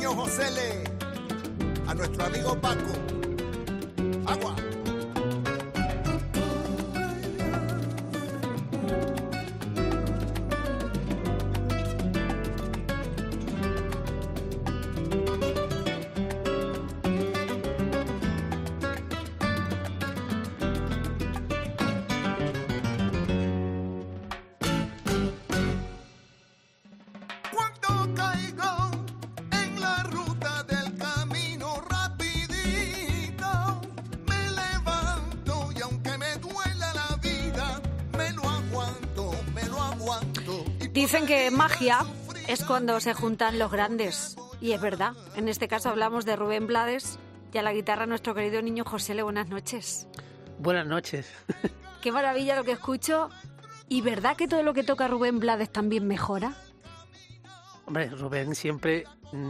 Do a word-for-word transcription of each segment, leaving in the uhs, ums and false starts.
niño José Le, a nuestro amigo Paco. Agua. Dicen que magia es cuando se juntan los grandes, y es verdad. En este caso hablamos de Rubén Blades y a la guitarra nuestro querido niño José Le. Buenas noches. Buenas noches. Qué maravilla lo que escucho. ¿Y verdad que todo lo que toca Rubén Blades también mejora? Hombre, Rubén siempre...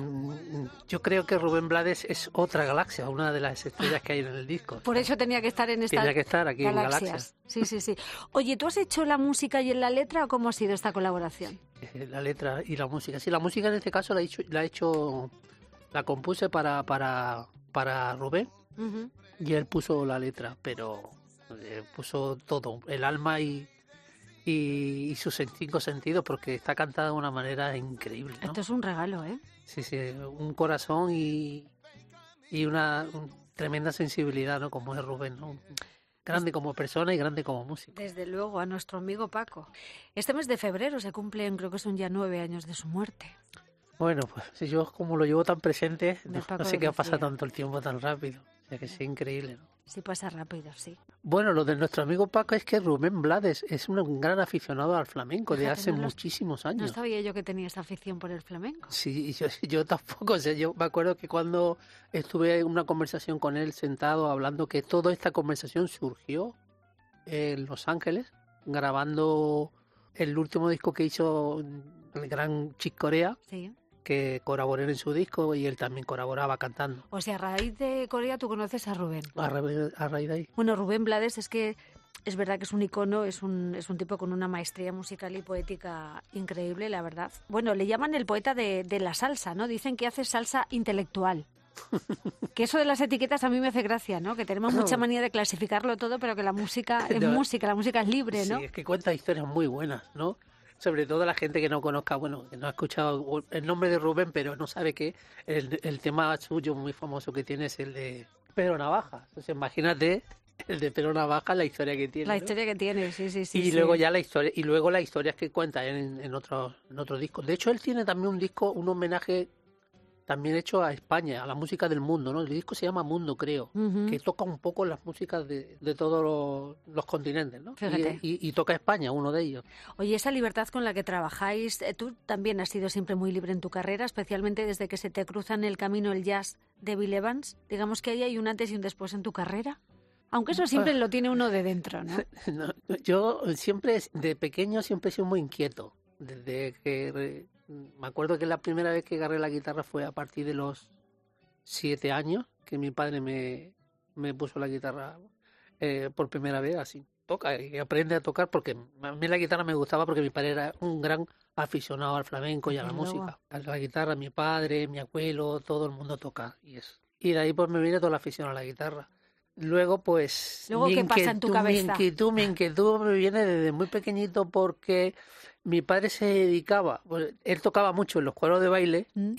Yo creo que Rubén Blades es otra galaxia, una de las estrellas que hay en el disco. Por eso tenía que estar en esta Tenía que estar aquí galaxias. en Galaxias. Sí, sí, sí. Oye, ¿tú has hecho la música y en la letra o cómo ha sido esta colaboración? La letra y la música. Sí, la música en este caso la he hecho, la, he hecho, la compuse para, para, para Rubén uh-huh. y él puso la letra, pero eh, puso todo, el alma y... Y, y sus cinco sentidos, porque está cantada de una manera increíble, ¿no? Esto es un regalo, ¿eh? Sí, sí, un corazón y, y una un, tremenda sensibilidad, ¿no? Como es Rubén, ¿no? Grande como persona y grande como músico. Desde luego, a nuestro amigo Paco. Este mes de febrero se cumplen, creo que son ya nueve años de su muerte. Bueno, pues si yo como lo llevo tan presente, no, no sé qué pasa Lucía. tanto el tiempo tan rápido. O sea que es increíble, ¿no? Sí pasa rápido, sí. Bueno, lo de nuestro amigo Paco es que Rubén Blades es un gran aficionado al flamenco. Fíjate, de hace no muchísimos lo, años. No sabía yo que tenía esa afición por el flamenco. Sí, yo, yo tampoco. O sea, yo me acuerdo que cuando estuve en una conversación con él sentado hablando, que toda esta conversación surgió en Los Ángeles, grabando el último disco que hizo el gran Chick Corea. Sí. Que colaboré en su disco y él también colaboraba cantando. O sea, a raíz de Corea tú conoces a Rubén. A, ra- a raíz de ahí. Bueno, Rubén Blades es que es verdad que es un icono, es un, es un tipo con una maestría musical y poética increíble, la verdad. Bueno, le llaman el poeta de, de la salsa, ¿no? Dicen que hace salsa intelectual. Que eso de las etiquetas a mí me hace gracia, ¿no? Que tenemos mucha manía de clasificarlo todo, pero que la música es no. música, la música es libre, ¿no? Sí, es que cuenta historias muy buenas, ¿no? Sobre todo la gente que no conozca, bueno, que no ha escuchado el nombre de Rubén, pero no sabe que el, el tema suyo muy famoso que tiene es el de Pedro Navaja. Entonces imagínate el de Pedro Navaja, la historia que tiene. La ¿no? historia que tiene, sí, sí, sí. Y sí. luego ya la historia, y luego las historias que cuenta en, en otros en otros discos. De hecho, él tiene también un disco, un homenaje también hecho a España, a la música del mundo, ¿no? El disco se llama Mundo, creo, uh-huh. que toca un poco las músicas de, de todos los, los continentes, ¿no? Fíjate. Y, y, y toca España, uno de ellos. Oye, esa libertad con la que trabajáis, tú también has sido siempre muy libre en tu carrera, especialmente desde que se te cruza en el camino el jazz de Bill Evans. Digamos que ahí hay un antes y un después en tu carrera. Aunque eso siempre lo tiene uno de dentro, ¿no? no yo siempre, de pequeño, siempre he sido muy inquieto. Desde que... Me acuerdo que la primera vez que agarré la guitarra fue a partir de los siete años, que mi padre me, me puso la guitarra eh, por primera vez, así, toca y aprende a tocar, porque a mí la guitarra me gustaba porque mi padre era un gran aficionado al flamenco y a la luego. música. A la guitarra, mi padre, mi abuelo, todo el mundo toca. Y, eso. Y de ahí pues me viene toda la afición a la guitarra. Luego, pues, Luego, mi, ¿qué inquietud, pasa en tu cabeza? mi inquietud, mi inquietud me viene desde muy pequeñito porque mi padre se dedicaba, pues, él tocaba mucho en los cuadros de baile ¿Mm?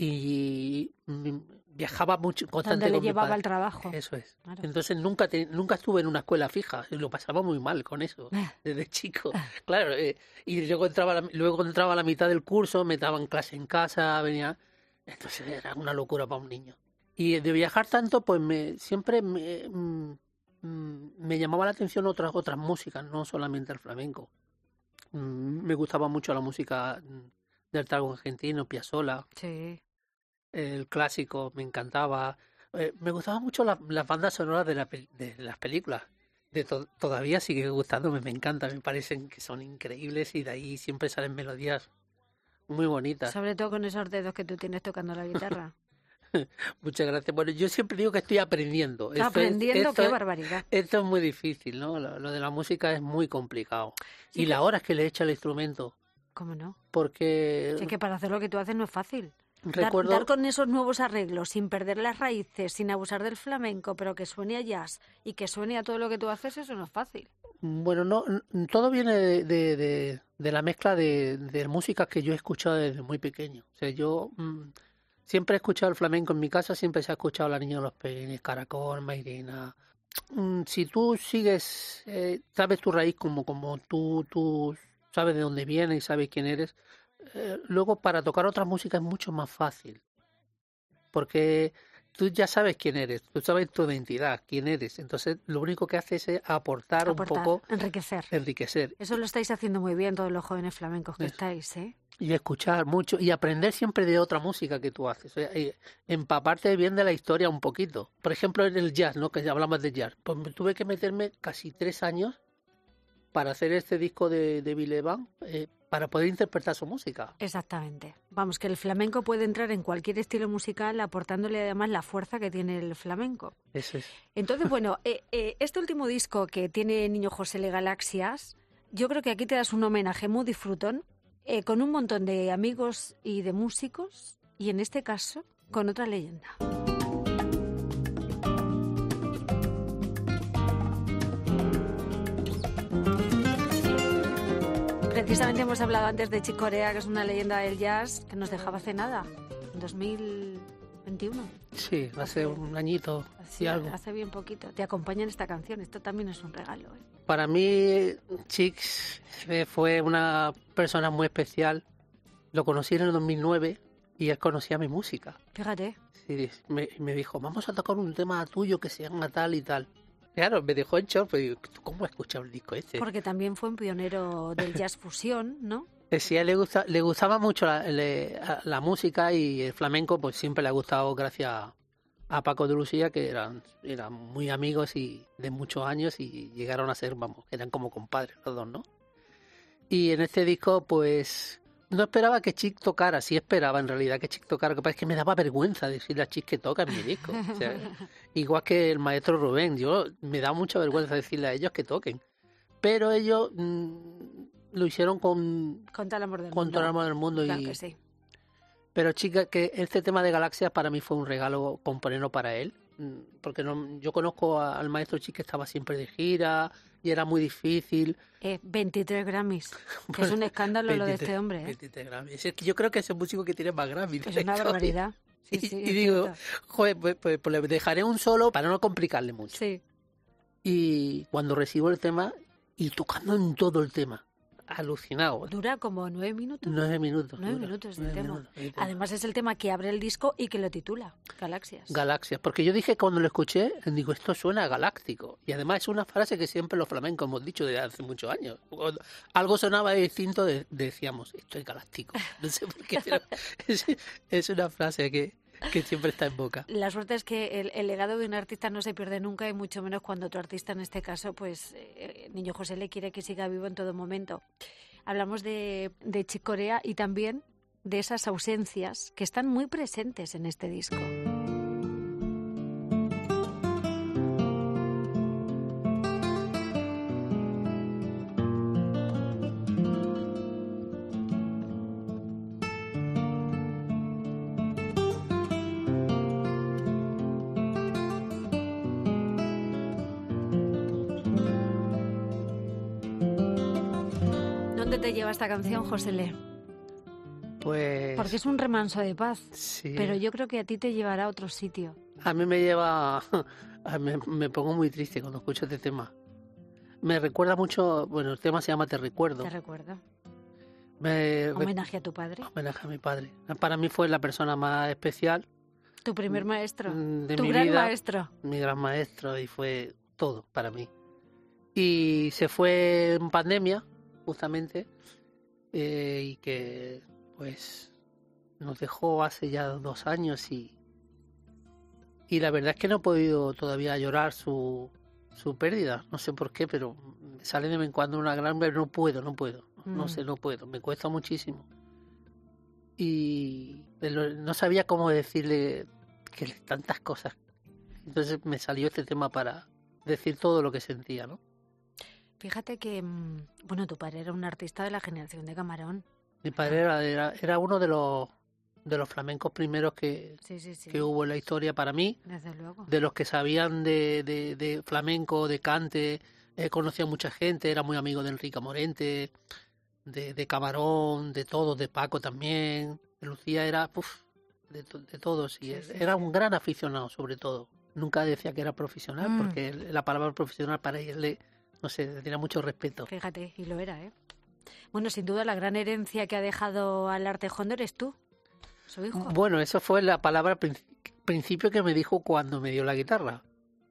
y viajaba mucho constantemente. Donde le llevaba el trabajo. Eso es. Claro. Entonces nunca te, nunca estuve en una escuela fija, y lo pasaba muy mal con eso, desde chico. Claro, eh, y luego entraba, luego entraba a la mitad del curso, me daban clase en casa, venía... Entonces era una locura para un niño. Y de viajar tanto, pues me siempre me, me llamaba la atención otras otras músicas, no solamente el flamenco. Me gustaba mucho la música del tango argentino, Piazzolla. Sí. El clásico, me encantaba. Eh, me gustaban mucho las, las bandas sonoras de, la, de las películas. De to, todavía sigue gustándome, me encanta, me parecen que son increíbles y de ahí siempre salen melodías muy bonitas. Sobre todo con esos dedos que tú tienes tocando la guitarra. Muchas gracias. Bueno, yo siempre digo que estoy aprendiendo. Esto aprendiendo, es, esto qué es, barbaridad. Esto es muy difícil, ¿no? Lo, lo de la música es muy complicado. Sí, y que... las horas que le echa el instrumento. ¿Cómo no? Porque... Sí, que para hacer lo que tú haces no es fácil. Recuerdo... Dar, dar con esos nuevos arreglos, sin perder las raíces, sin abusar del flamenco, pero que suene a jazz y que suene a todo lo que tú haces, eso no es fácil. Bueno, no, todo viene de, de, de, de la mezcla de, de músicas que yo he escuchado desde muy pequeño. O sea, yo mmm, siempre he escuchado el flamenco en mi casa, siempre se ha escuchado La Niña de los Peines, Caracol, Mairena. Mm, si tú sigues, eh, sabes tu raíz como, como tú, tú sabes de dónde vienes y sabes quién eres, eh, luego para tocar otra música es mucho más fácil. Porque tú ya sabes quién eres, tú sabes tu identidad, quién eres. Entonces, lo único que haces es aportar, aportar un poco... enriquecer. Enriquecer. Eso lo estáis haciendo muy bien todos los jóvenes flamencos que Eso. estáis, ¿eh? Y escuchar mucho y aprender siempre de otra música que tú haces. O sea, empaparte bien de la historia un poquito. Por ejemplo, en el jazz, ¿no? Que ya hablamos de jazz. Pues tuve que meterme casi tres años para hacer este disco de, de Bill Evans, eh, para poder interpretar su música. Exactamente. Vamos, que el flamenco puede entrar en cualquier estilo musical aportándole además la fuerza que tiene el flamenco. Eso es. Entonces, bueno, eh, eh, este último disco que tiene Niño José Le Galaxias, yo creo que aquí te das un homenaje muy disfrutón, eh, con un montón de amigos y de músicos, y en este caso, con otra leyenda. Precisamente hemos hablado antes de Chick Corea, que es una leyenda del jazz que nos dejaba hace nada, en dos mil veintiuno. Sí, hace un añito Sí, y algo. hace bien poquito. Te acompaña en esta canción, esto también es un regalo, ¿eh? Para mí, Chick fue una persona muy especial. Lo conocí en el dos mil nueve y él conocía mi música. Fíjate. Sí, me, me dijo, vamos a tocar un tema tuyo que se llama tal y tal. Claro, me dejó en shock, pero digo, ¿cómo has escuchado el disco este? Porque también fue un pionero del jazz fusión, ¿no? Sí, a él le, gusta, le gustaba mucho la, le, la música y el flamenco, pues siempre le ha gustado gracias a Paco de Lucía, que eran, eran muy amigos y de muchos años y llegaron a ser, vamos, eran como compadres los dos, ¿no? Y en este disco, pues, no esperaba que Chick tocara, sí esperaba en realidad que Chick tocara, lo que pasa es que me daba vergüenza decirle a Chick que toca en mi disco. O sea, igual que el maestro Rubén, yo me da mucha vergüenza decirle a ellos que toquen. Pero ellos mmm, lo hicieron con, con todo el amor del con mundo. todo el amor del mundo. Claro y, que sí. Pero chica, que este tema de Galaxias para mí fue un regalo componerlo para él. Porque no, yo conozco a, al maestro Chick que estaba siempre de gira y era muy difícil. Eh, veintitrés Grammys, que es un escándalo veintitrés, lo de este hombre. ¿eh? veintitrés Grammys. Es que yo creo que es el músico que tiene más Grammys. Es una barbaridad. Sí, y, sí, y digo, joder, pues, pues, pues le dejaré un solo para no complicarle mucho. Sí. Y cuando recibo el tema, y tocando en todo el tema, alucinado. Dura como nueve minutos. Nueve minutos. Nueve dura, minutos de nueve tema. minutos de tema. Además es el tema que abre el disco y que lo titula, Galaxias. Galaxias, porque yo dije cuando lo escuché, digo, esto suena galáctico. Y además es una frase que siempre los flamencos hemos dicho desde hace muchos años. Cuando algo sonaba distinto, de, decíamos, esto es galáctico. No sé por qué, pero es, es una frase que, que siempre está en boca. La suerte es que el, el legado de un artista no se pierde nunca y mucho menos cuando otro artista, en este caso, pues eh, Niño José le quiere que siga vivo en todo momento. Hablamos de, de Chick Corea y también de esas ausencias que están muy presentes en este disco. ¿Dónde te lleva esta canción, José Le? Pues... Porque es un remanso de paz, sí. Pero yo creo que a ti te llevará a otro sitio. A mí me lleva... A mí me pongo muy triste cuando escucho este tema. Me recuerda mucho... Bueno, el tema se llama Te Recuerdo. Te recuerdo. Me... Homenaje a tu padre. Homenaje a mi padre. Para mí fue la persona más especial. Tu primer maestro. De tu mi gran vida, maestro. Mi gran maestro y fue todo para mí. Y se fue en pandemia, justamente, eh, y que pues nos dejó hace ya dos años y y la verdad es que no he podido todavía llorar su, su pérdida, no sé por qué, pero me sale de vez en cuando una gran, pero no puedo, no puedo, mm. no sé, no puedo, me cuesta muchísimo. Y no sabía cómo decirle que tantas cosas, entonces me salió este tema para decir todo lo que sentía, ¿no? Fíjate que, bueno, tu padre era un artista de la generación de Camarón. Mi padre era, era, era uno de los de los flamencos primeros que, sí, sí, sí. que hubo en la historia para mí. Desde luego. De los que sabían de, de, de flamenco, de cante, eh, conocía a mucha gente, era muy amigo de Enrique Morente, de, de Camarón, de todos, de Paco también. Lucía era uf, de, de todos y Sí, sí, era sí. un gran aficionado sobre todo. Nunca decía que era profesional Mm. porque la palabra profesional para él, no sé, tenía mucho respeto. Fíjate, y lo era, ¿eh? Bueno, sin duda la gran herencia que ha dejado al arte hondo eres tú, su hijo. Bueno, eso fue la palabra al princi- principio que me dijo cuando me dio la guitarra.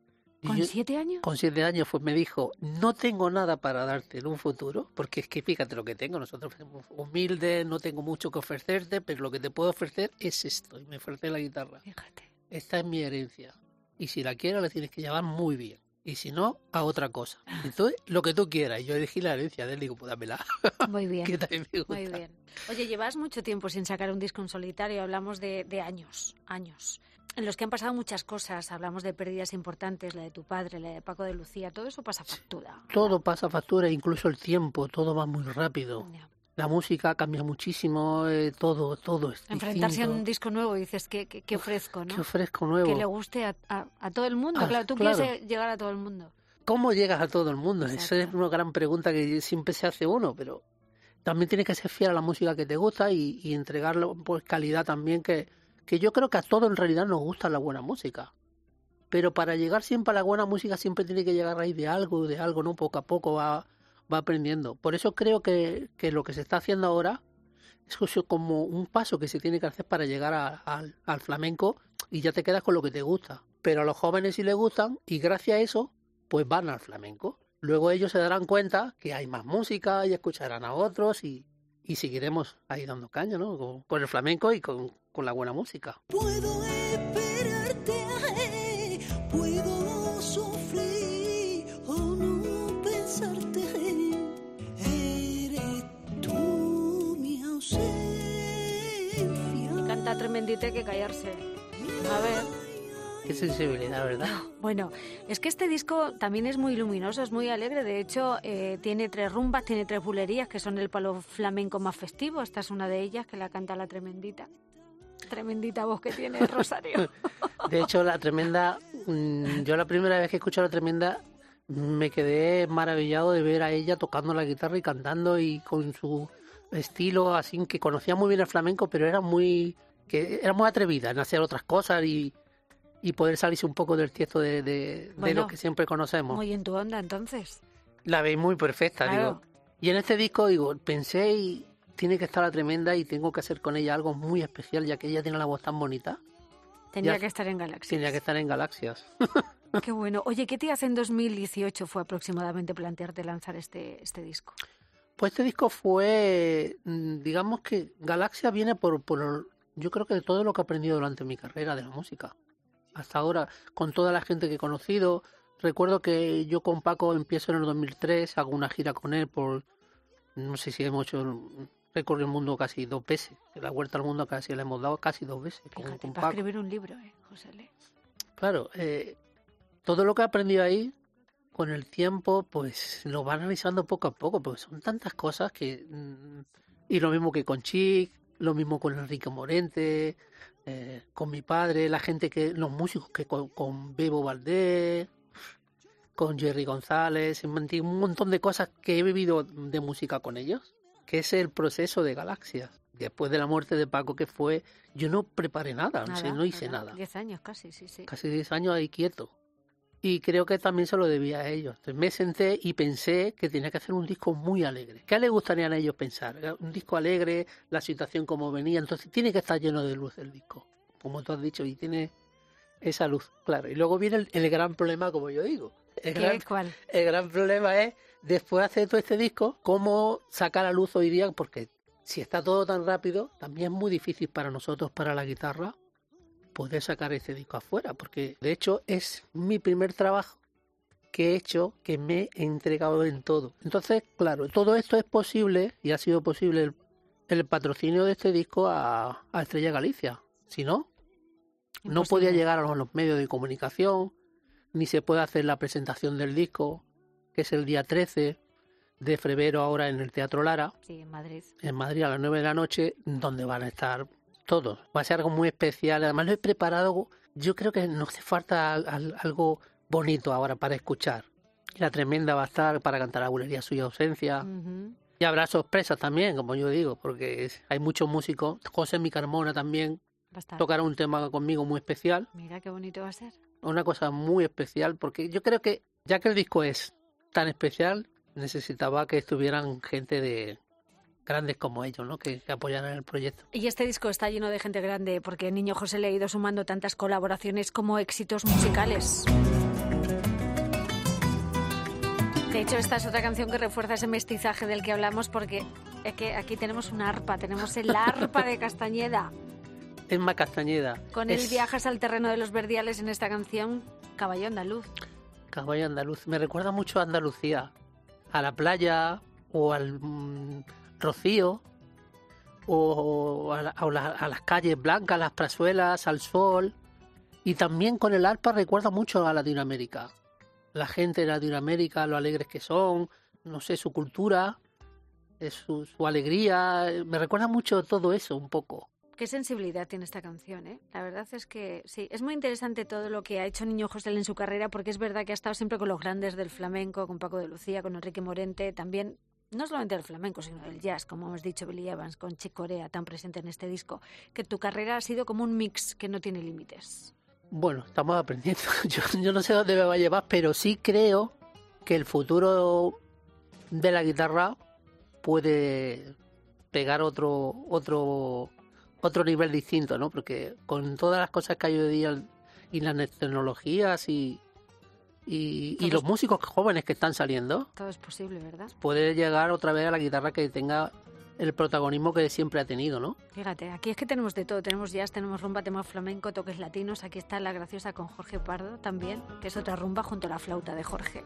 Y ¿Con yo- siete años? Con siete años pues me dijo, no tengo nada para darte en un futuro, porque es que fíjate lo que tengo, nosotros somos humildes, no tengo mucho que ofrecerte, pero lo que te puedo ofrecer es esto, y me ofrece la guitarra. Fíjate. Esta es mi herencia, y si la quieres la tienes que llevar muy bien, y si no, a otra cosa. Entonces, lo que tú quieras, y yo elegí la herencia de él, digo, pues dámela, Muy bien. que también me gusta. Muy bien. Oye, llevas mucho tiempo sin sacar un disco en solitario, hablamos de, de años, años, en los que han pasado muchas cosas, hablamos de pérdidas importantes, la de tu padre, la de Paco de Lucía, todo eso pasa factura. Todo pasa factura, incluso el tiempo, todo va muy rápido. Ya. La música cambia muchísimo, eh, todo, todo es Enfrentarse a distinto. un disco nuevo y dices, ¿qué, qué, qué ofrezco, no? Qué ofrezco nuevo. Que le guste a, a, a todo el mundo, Ah, claro, tú claro. quieres llegar a todo el mundo. ¿Cómo llegas a todo el mundo? Esa es Exacto. una gran pregunta que siempre se hace uno, pero también tienes que ser fiel a la música que te gusta y, y entregarle pues, calidad también, que, que yo creo que a todos en realidad nos gusta la buena música. Pero para llegar siempre a la buena música siempre tiene que llegar a raíz de algo, de algo, ¿no? Poco a poco va, va aprendiendo. Por eso creo que, que lo que se está haciendo ahora es como un paso que se tiene que hacer para llegar a- al, al flamenco y ya te quedas con lo que te gusta. Pero a los jóvenes sí les gustan y gracias a eso pues van al flamenco. Luego ellos se darán cuenta que hay más música y escucharán a otros y, y seguiremos ahí dando caña, ¿no? Con, con el flamenco y con, con la buena música. Puedo esperarte, ay, puedo sufrir o no pensarte. Eres tú mi ausencia. Canta tremendite que callarse. A ver. Qué sensibilidad, ¿verdad? Bueno, es que este disco también es muy luminoso, es muy alegre. De hecho, eh, tiene tres rumbas, tiene tres bulerías, que son el palo flamenco más festivo. Esta es una de ellas, que la canta la tremendita. Tremendita voz que tiene Rosario. De hecho, la tremenda, mm, yo la primera vez que escuché a la tremenda me quedé maravillado de ver a ella tocando la guitarra y cantando y con su estilo así, que conocía muy bien el flamenco, pero era muy, que era muy atrevida en hacer otras cosas y, y poder salirse un poco del tiesto de, de, Bueno, de lo que siempre conocemos. Muy en tu onda, entonces. La veis muy perfecta, Claro. digo. Y en este disco, digo, pensé y tiene que estar la tremenda y tengo que hacer con ella algo muy especial, ya que ella tiene la voz tan bonita. Tenía Ya- que estar en Galaxy. Tenía que estar en Galaxias. Qué bueno. Oye, ¿qué te hace en dos mil dieciocho fue aproximadamente plantearte lanzar este, este disco? Pues este disco fue, mm, digamos que Galaxia viene por, por, yo creo que de todo lo que he aprendido durante mi carrera de la música. Hasta ahora, con toda la gente que he conocido. Recuerdo que yo con Paco empiezo en el dos mil tres, hago una gira con él por, no sé si hemos hecho, recorrido el mundo casi dos veces. La vuelta al mundo casi la hemos dado casi dos veces con, Fíjate, con para Paco. escribir un libro, ¿eh, José Le? Claro, eh, todo lo que he aprendido ahí, con el tiempo, pues lo va analizando poco a poco, porque son tantas cosas que... mm, y lo mismo que con Chic, lo mismo con Enrique Morente, eh, con mi padre, la gente que... los músicos que con, con Bebo Valdés, con Jerry González, en fin, un montón de cosas que he vivido de música con ellos, que es el proceso de Galaxias. Después de la muerte de Paco, que fue... Yo no preparé nada, no, sé, no hice nada. Diez años casi, sí, sí. Casi diez años ahí quieto. Y creo que también se lo debía a ellos. Entonces me senté y pensé que tenía que hacer un disco muy alegre. ¿Qué les gustaría a ellos pensar? Un disco alegre, la situación como venía. Entonces tiene que estar lleno de luz el disco, como tú has dicho, y tiene esa luz, claro. Y luego viene el, el gran problema, como yo digo. El ¿Qué? gran, ¿Cuál? el gran problema es, después de hacer todo este disco, cómo sacar a luz hoy día, porque si está todo tan rápido, también es muy difícil para nosotros, para la guitarra, poder sacar este disco afuera, porque de hecho es mi primer trabajo que he hecho, que me he entregado en todo. Entonces, claro, todo esto es posible, y ha sido posible el, el patrocinio de este disco a, a Estrella Galicia. Si no, no Imposible. podía llegar a los, los medios de comunicación, ni se puede hacer la presentación del disco, que es el día trece de febrero ahora en el Teatro Lara, Sí, en Madrid. en Madrid a las nueve de la noche, donde van a estar todo. Va a ser algo muy especial. Además lo he preparado, yo creo que nos hace falta al, al, algo bonito ahora para escuchar. La Tremenda va a estar para cantar la bulería Suya Ausencia. Ujú. Y habrá sorpresas también, como yo digo, porque es- hay muchos músicos. José Mi Carmona también Va a estar. tocará un tema conmigo muy especial. Mira qué bonito va a ser. Una cosa muy especial, porque yo creo que ya que el disco es tan especial, necesitaba que estuvieran gente de grandes como ellos, ¿no? Que, que apoyaran el proyecto. Y este disco está lleno de gente grande porque Niño José le ha ido sumando tantas colaboraciones como éxitos musicales. De hecho, esta es otra canción que refuerza ese mestizaje del que hablamos porque es que aquí tenemos una arpa, tenemos el arpa de Castañeda. Emma Castañeda. Con él es viajas al terreno de los verdiales en esta canción, Caballo Andaluz. caballo andaluz. Me recuerda mucho a Andalucía, a la playa o al mm, rocío o a, la- a la- a las calles blancas, las plazuelas, al sol. Y también con el arpa recuerda mucho a Latinoamérica. La gente de Latinoamérica, lo alegres que son, no sé, su cultura, eh, su, su alegría. eh, Me recuerda mucho todo eso un poco. Qué sensibilidad tiene esta canción, ¿eh? La verdad es que sí, es muy interesante todo lo que ha hecho Niño José en su carrera porque es verdad que ha estado siempre con los grandes del flamenco, con Paco de Lucía, con Enrique Morente, también, no solamente del flamenco, sino del jazz, como hemos dicho, Billy Evans, con Chick Corea, tan presente en este disco, que tu carrera ha sido como un mix que no tiene límites. Bueno, estamos aprendiendo. Yo, yo no sé dónde me va a llevar, pero sí creo que el futuro de la guitarra puede pegar otro otro otro nivel distinto, ¿no? Porque con todas las cosas que hay hoy día y las tecnologías y y, y los músicos jóvenes que están saliendo, Todo es posible, ¿verdad? puede llegar otra vez a la guitarra que tenga el protagonismo que siempre ha tenido, ¿no? Fíjate, aquí es que tenemos de todo, tenemos jazz, tenemos rumba, tenemos flamenco, toques latinos, aquí está La Graciosa con Jorge Pardo también, que es otra rumba junto a la flauta de Jorge.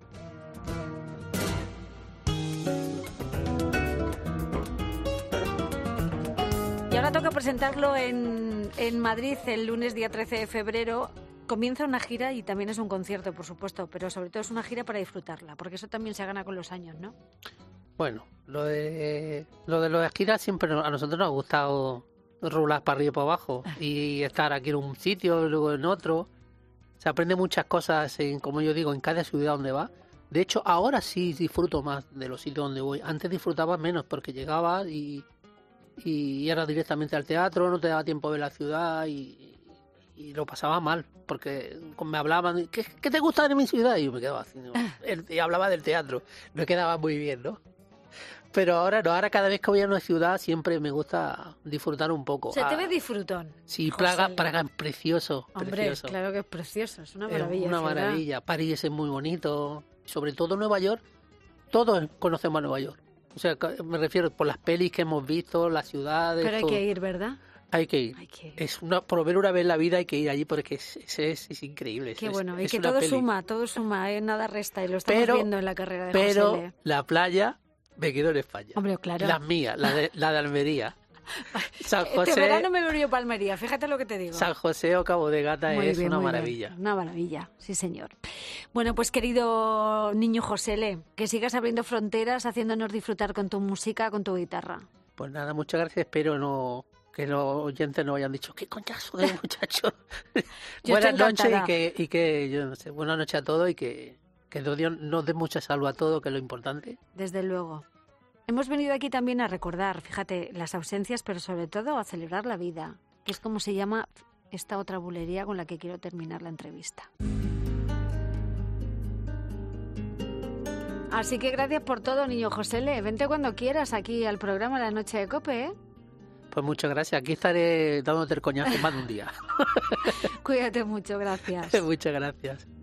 Y ahora toca presentarlo en, en Madrid el lunes día trece de febrero. Comienza una gira y también es un concierto, por supuesto, pero sobre todo es una gira para disfrutarla, porque eso también se gana con los años, ¿no? Bueno, lo de lo de los giras siempre nos- a nosotros nos ha gustado rular para arriba y para abajo y estar aquí en un sitio, luego en otro. Se aprende muchas cosas, en, como yo digo, en cada ciudad donde va. De hecho, ahora sí disfruto más de los sitios donde voy. Antes disfrutaba menos porque llegaba y, y era directamente al teatro, no te daba tiempo de ver la ciudad y, y lo pasaba mal porque me hablaban, ¿qué, qué te gusta de mi ciudad? Y yo me quedaba así, ¿no? El- y hablaba del teatro, no quedaba muy bien, ¿no? Pero ahora no, ahora cada vez que voy a una ciudad siempre me gusta disfrutar un poco. Se te Ah, ve disfrutón. sí, José Praga, Luis. Praga es precioso, Hombre, precioso. claro que es precioso, es una Es maravilla. una ciudad. maravilla. París es muy bonito, sobre todo Nueva York. Todos conocemos a Nueva York. O sea, que- me refiero por las pelis que hemos visto, las ciudades. Pero hay todo. que ir, ¿verdad? Hay que ir. Hay que ir. Es una, por lo menos una vez en la vida hay que ir allí porque es, es, es, es increíble. Qué es- bueno, y es que una todo peli. suma, todo suma, ¿eh? Nada resta, y lo estamos Pero- viendo en la carrera de Pero José. la playa me quedo en España. Hombre, claro. Las mías, la de, la de Almería. San Este José, verano me venido Palmería, fíjate lo que te digo. San José o Cabo de Gata Muy es bien, una muy bien. maravilla. Una maravilla, sí señor. Bueno, pues querido niño Josele, que sigas abriendo fronteras, haciéndonos disfrutar con tu música, con tu guitarra. Pues nada, muchas gracias. Espero no que los oyentes no hayan dicho qué coñazo de muchacho. Yo Buenas estoy noches y encantada. que, y que yo no sé, buenas noches a todos y que, que Dios nos dé mucha salud a todos, que es lo importante. Desde luego. Hemos venido aquí también a recordar, fíjate, las ausencias, pero sobre todo a celebrar la vida, que es como se llama esta otra bulería con la que quiero terminar la entrevista. Así que gracias por todo, niño Josele. Vente cuando quieras aquí al programa La Noche de Cope, ¿eh? Pues muchas gracias. Aquí estaré dándote el coñazo más de un día. Cuídate mucho, gracias. Muchas gracias.